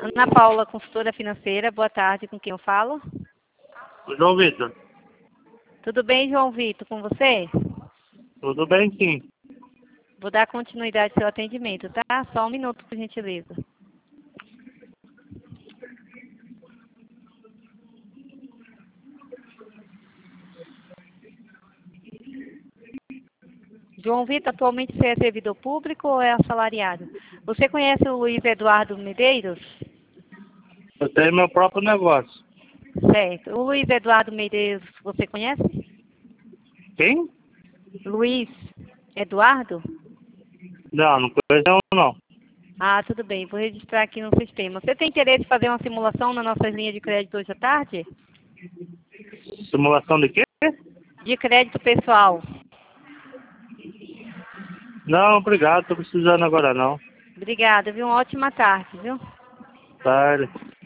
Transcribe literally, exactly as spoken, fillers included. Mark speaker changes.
Speaker 1: Ana Paula, consultora financeira. Boa tarde, com quem eu falo?
Speaker 2: João Vitor.
Speaker 1: Tudo bem, João Vitor, com você?
Speaker 2: Tudo bem, sim.
Speaker 1: Vou dar continuidade ao seu atendimento, tá? Só um minuto, por gentileza. João Vitor, atualmente você é servidor público ou é assalariado? Você conhece o Luiz Eduardo Medeiros?
Speaker 2: Eu tenho meu próprio negócio.
Speaker 1: Certo. O Luiz Eduardo Medeiros, você conhece?
Speaker 2: Quem?
Speaker 1: Luiz Eduardo?
Speaker 2: Não, não conheço não.
Speaker 1: Ah, tudo bem. Vou registrar aqui no sistema. Você tem interesse em fazer uma simulação na nossa linha de crédito hoje à tarde?
Speaker 2: Simulação de quê?
Speaker 1: De crédito pessoal.
Speaker 2: Não, obrigado. Tô precisando agora não.
Speaker 1: Obrigada, viu? Uma ótima tarde, viu?
Speaker 2: Sério.